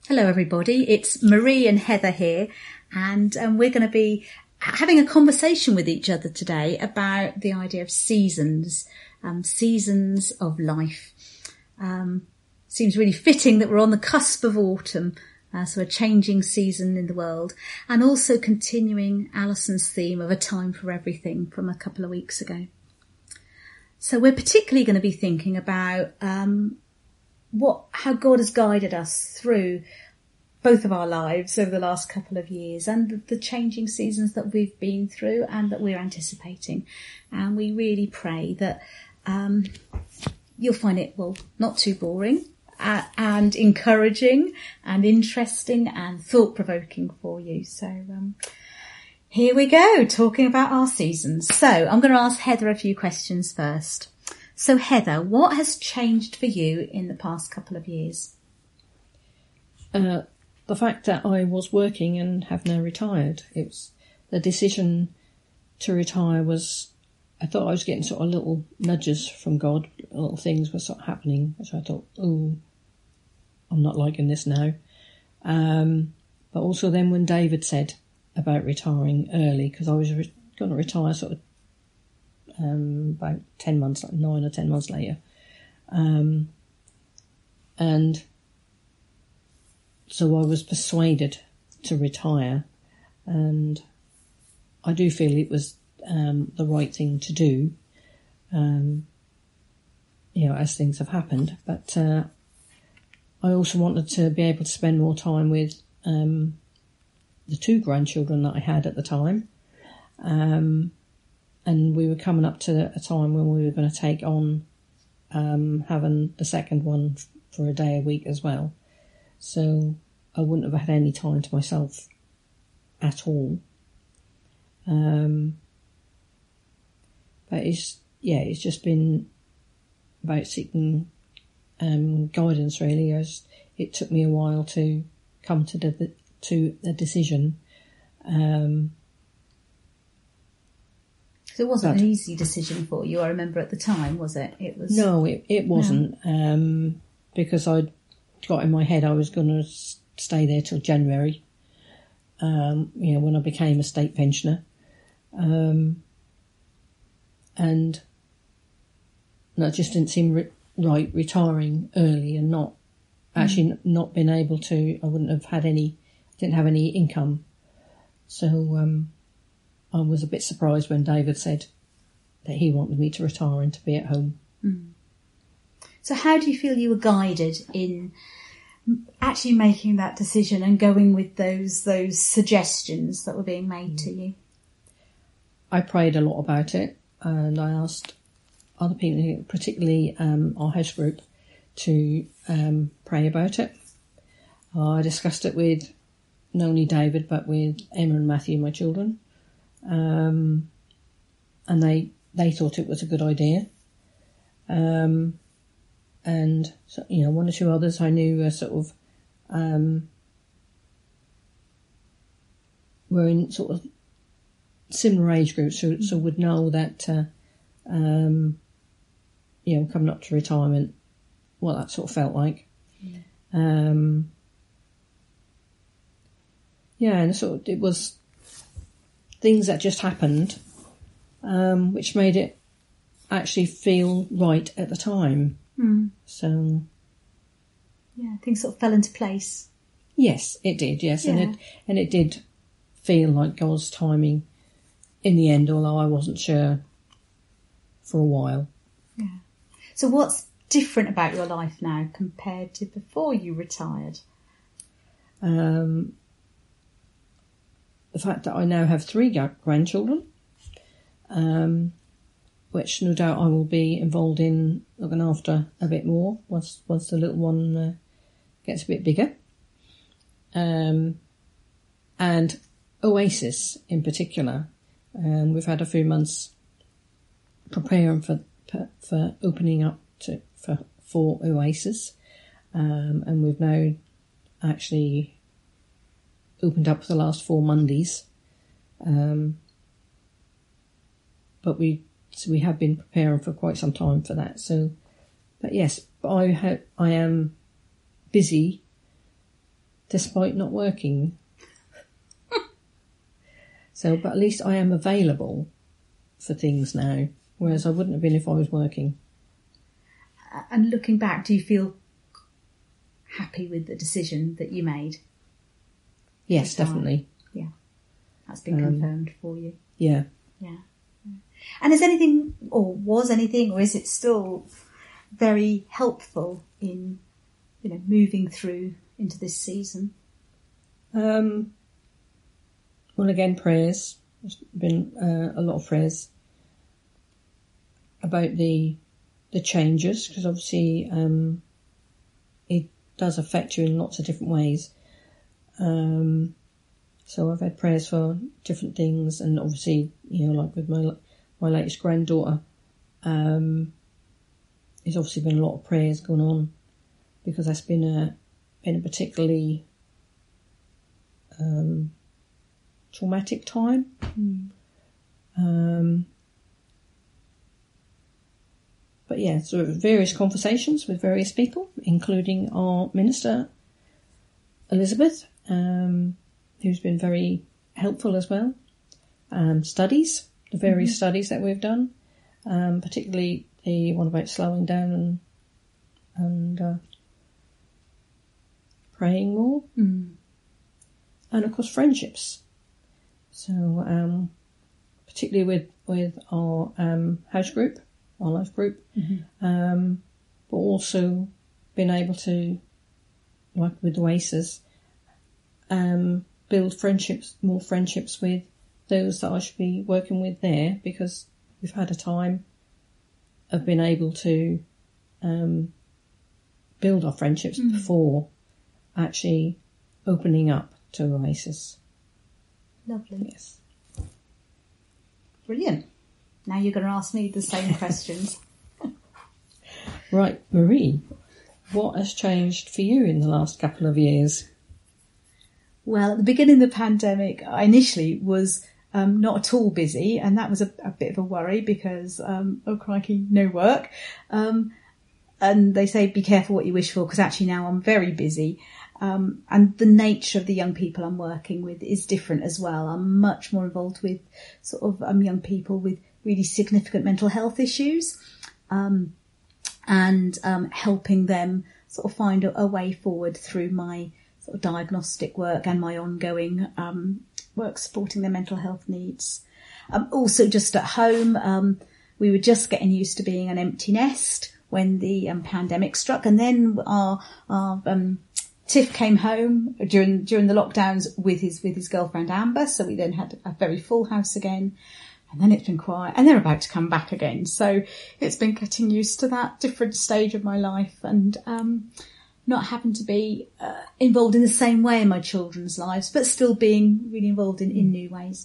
Hello everybody, it's Marie and Heather here, and we're going to be having a conversation with each other today about the idea of seasons, seasons of life. Seems really fitting that we're on the cusp of autumn, so a changing season in the world, and also continuing Alison's theme of a time for everything from a couple of weeks ago. So we're particularly going to be thinking about how God has guided us through both of our lives over the last couple of years, and the changing seasons that we've been through and that we're anticipating. And we really pray that you'll find it, not too boring and encouraging and interesting and thought-provoking for you. So here we go, talking about our seasons. So I'm going to ask Heather a few questions first. So Heather, what has changed for you in the past couple of years? The fact that I was working and have now retired. It was the decision to retire was, I thought I was getting sort of little nudges from God, little things were sort of happening, which I thought, I'm not liking this now. But also then when David said about retiring early, because I was going to retire sort of about 10 months, like 9 or 10 months later. And so I was persuaded to retire, and I do feel it was the right thing to do, as things have happened. But I also wanted to be able to spend more time with the 2 grandchildren that I had at the time. And we were coming up to a time when we were going to take on having the second one for a day a week as well. So I wouldn't have had any time to myself at all. But it's just been about seeking guidance really, as it took me a while to come to the decision. So it wasn't an easy decision for you, I remember at the time, was it? No, it wasn't, because I'd got in my head I was going to stay there till January, when I became a state pensioner. And that just didn't seem right, retiring early and not being able to, I didn't have any income. So, I was a bit surprised when David said that he wanted me to retire and to be at home. Mm. So how do you feel you were guided in actually making that decision and going with those suggestions that were being made to you? I prayed a lot about it, and I asked other people, particularly our house group, to pray about it. I discussed it with not only David but with Emma and Matthew, my children. And they thought it was a good idea. And so, one or two others I knew were sort of, were in sort of similar age groups, so would know that, coming up to retirement, what that sort of felt like. Yeah. And sort of it was things that just happened, which made it actually feel right at the time. Mm. So, yeah, things sort of fell into place. Yes, it did. Yes, yeah. and it did feel like God's timing in the end, although I wasn't sure for a while. Yeah. So, what's different about your life now compared to before you retired? The fact that I now have 3 grandchildren, which no doubt I will be involved in looking after a bit more once the little one gets a bit bigger. And Oasis in particular. We've had a few months preparing for opening up for Oasis, and we've now actually opened up for the last 4 Mondays, but we have been preparing for quite some time for that. So, but yes, I am busy despite not working. So, but at least I am available for things now, whereas I wouldn't have been if I was working. And looking back, do you feel happy with the decision that you made? Yes, definitely. Yeah. That's been confirmed for you. Yeah. Yeah. And is anything, or was anything, or is it still very helpful in, moving through into this season? Well, again, prayers. There's been a lot of prayers about the changes, because obviously it does affect you in lots of different ways. So I've had prayers for different things, and obviously, like with my latest granddaughter, there's obviously been a lot of prayers going on, because that's been a particularly traumatic time. But yeah, so various conversations with various people, including our minister, Elizabeth, who's been very helpful as well. Studies, the various studies that we've done, particularly the one about slowing down and praying more. And of course friendships. So particularly with our house group, our life group, but also been able to, like with Oasis, build more friendships with those that I should be working with there, because we've had a time of being able to build our friendships before actually opening up to Oasis. Lovely. Yes. Brilliant. Now you're going to ask me the same questions. Right, Marie, what has changed for you in the last couple of years? Well, at the beginning of the pandemic, I initially was not at all busy, and that was a bit of a worry because, oh crikey, no work. And they say be careful what you wish for, because actually now I'm very busy. And the nature of the young people I'm working with is different as well. I'm much more involved with sort of young people with really significant mental health issues, and helping them sort of find a way forward through my sort of diagnostic work and my ongoing work supporting their mental health needs. Also just at home, we were just getting used to being an empty nest when the pandemic struck, and then our Tiff came home during the lockdowns with his girlfriend Amber, so we then had a very full house again, and then it's been quiet, and they're about to come back again. So it's been getting used to that different stage of my life, and not having to be involved in the same way in my children's lives, but still being really involved in new ways.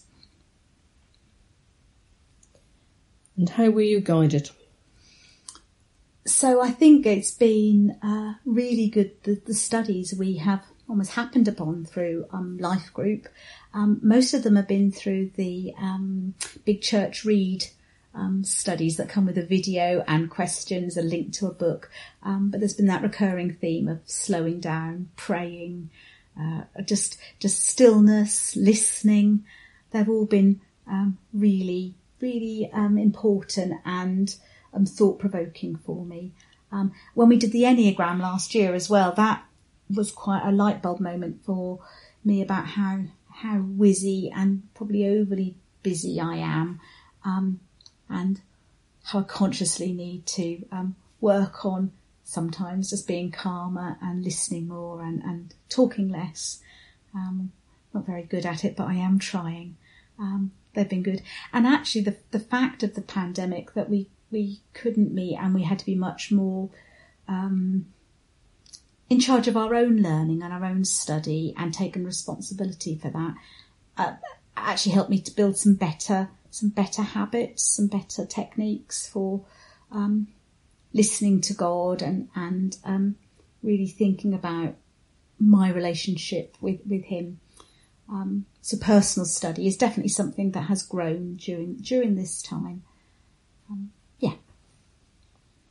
And how were you guided? So I think it's been really good, the studies we have almost happened upon through Life Group. Most of them have been through the Big Church Read studies that come with a video and questions, a link to a book. But there's been that recurring theme of slowing down, praying, just stillness, listening. They've all been really, really important and thought-provoking for me. When we did the Enneagram last year as well, that was quite a light bulb moment for me about how whizzy and probably overly busy I am, and how I consciously need to work on sometimes just being calmer and listening more and talking less. Not very good at it, but I am trying. They've been good. And actually the fact of the pandemic that we couldn't meet and we had to be much more in charge of our own learning and our own study and taking responsibility for that, actually helped me to build some better habits, some better techniques for listening to God and really thinking about my relationship with Him. So personal study is definitely something that has grown during this time. Yeah.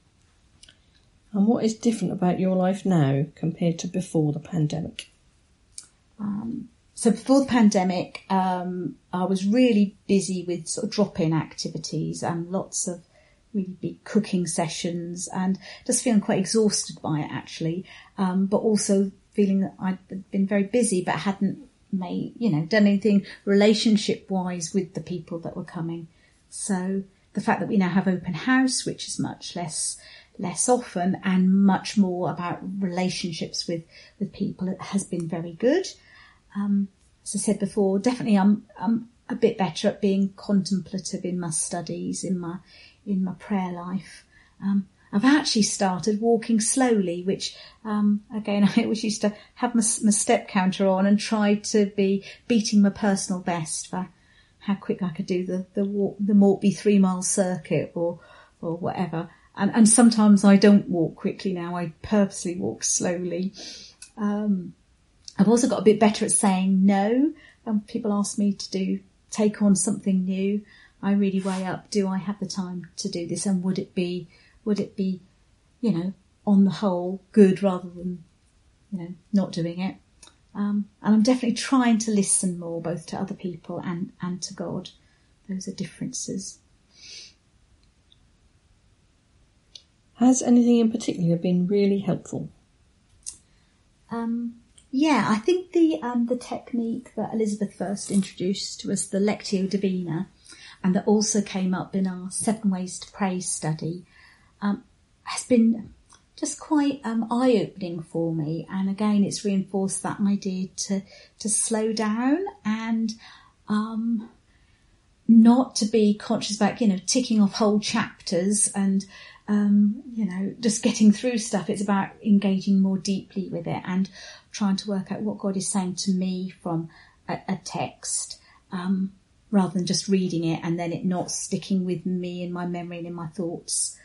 And what is different about your life now compared to before the pandemic? So before the pandemic, I was really busy with sort of drop-in activities and lots of really big cooking sessions, and just feeling quite exhausted by it actually, but also feeling that I'd been very busy but hadn't done anything relationship-wise with the people that were coming. So the fact that we now have open house, which is much less often and much more about relationships with people, it has been very good. As I said before, definitely I'm a bit better at being contemplative in my studies, in my prayer life. I've actually started walking slowly, which, again, I always used to have my step counter on and try to be beating my personal best for how quick I could do the Mortby 3-mile circuit or whatever. And sometimes I don't walk quickly now. I purposely walk slowly. I've also got a bit better at saying no. People ask me to take on something new. I really weigh up, do I have the time to do this? And would it be, on the whole good rather than, not doing it? And I'm definitely trying to listen more, both to other people and to God. Those are differences. Has anything in particular been really helpful? I think the technique that Elizabeth first introduced to us, the Lectio Divina, and that also came up in our 7 Ways to Pray study, has been just quite eye-opening for me. And again, it's reinforced that idea to slow down and not to be conscious about, ticking off whole chapters and, just getting through stuff. It's about engaging more deeply with it and trying to work out what God is saying to me from a text, rather than just reading it and then it not sticking with me in my memory and in my thoughts.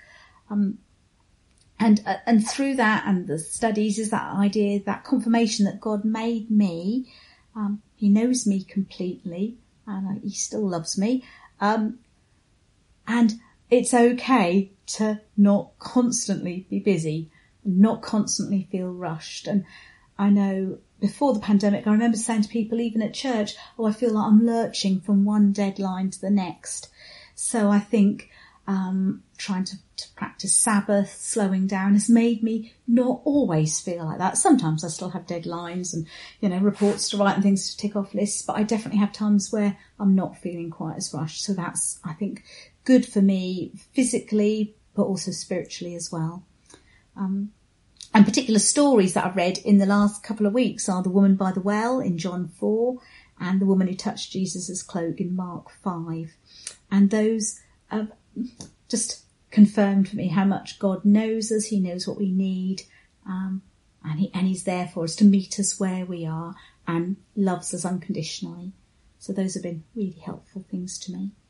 And through that and the studies is that idea, that confirmation that God made me. He knows me completely and he still loves me. And it's okay to not constantly be busy, not constantly feel rushed. And I know before the pandemic, I remember saying to people, even at church, I feel like I'm lurching from one deadline to the next. So I think trying to practice Sabbath, slowing down, has made me not always feel like that. Sometimes I still have deadlines and, reports to write and things to tick off lists, but I definitely have times where I'm not feeling quite as rushed. So that's, I think, good for me physically, but also spiritually as well. And particular stories that I've read in the last couple of weeks are the woman by the well in John 4 and the woman who touched Jesus' cloak in Mark 5. And those have just confirmed for me how much God knows us. He knows what we need, and he's there for us to meet us where we are and loves us unconditionally. So those have been really helpful things to me.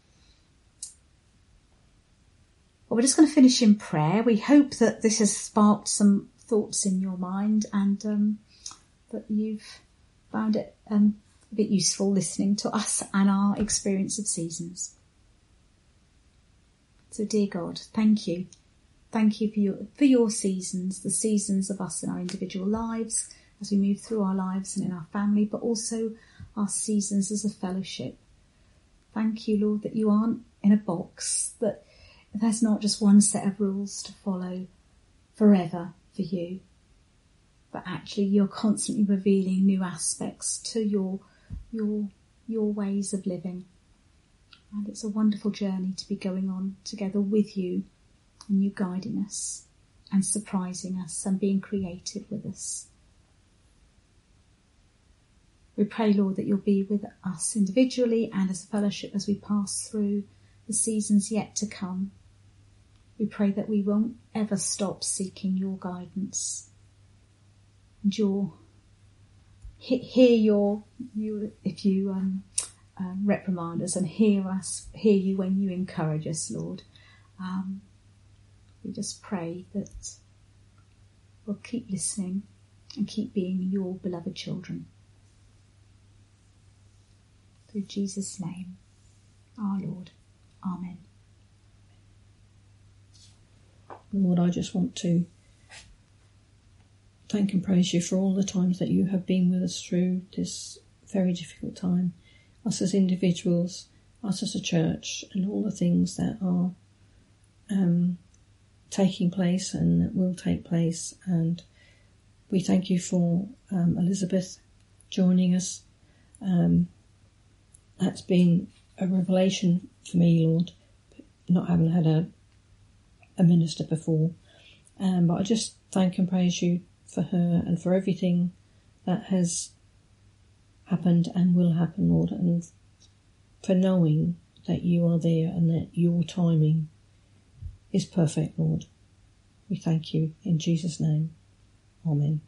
Well, we're just going to finish in prayer. We hope that this has sparked some thoughts in your mind and that you've found it a bit useful listening to us and our experience of seasons. So, dear God, thank you. Thank you for your seasons, the seasons of us in our individual lives as we move through our lives and in our family, but also our seasons as a fellowship. Thank you, Lord, that you aren't in a box, that there's not just one set of rules to follow forever for you, but actually you're constantly revealing new aspects to your ways of living. And it's a wonderful journey to be going on together with you and you guiding us and surprising us and being creative with us. We pray, Lord, that you'll be with us individually and as a fellowship as we pass through the seasons yet to come. We pray that we won't ever stop seeking your guidance and if you reprimand us and hear you when you encourage us, Lord. We just pray that we'll keep listening and keep being your beloved children. Through Jesus' name, our Lord. Amen. Lord, I just want to thank and praise you for all the times that you have been with us through this very difficult time, us as individuals, us as a church, and all the things that are taking place and that will take place. And we thank you for Elizabeth joining us. That's been a revelation for me, Lord, not having had a minister before. But I just thank and praise you for her and for everything that has happened and will happen, Lord, and for knowing that you are there and that your timing is perfect, Lord. We thank you in Jesus' name. Amen.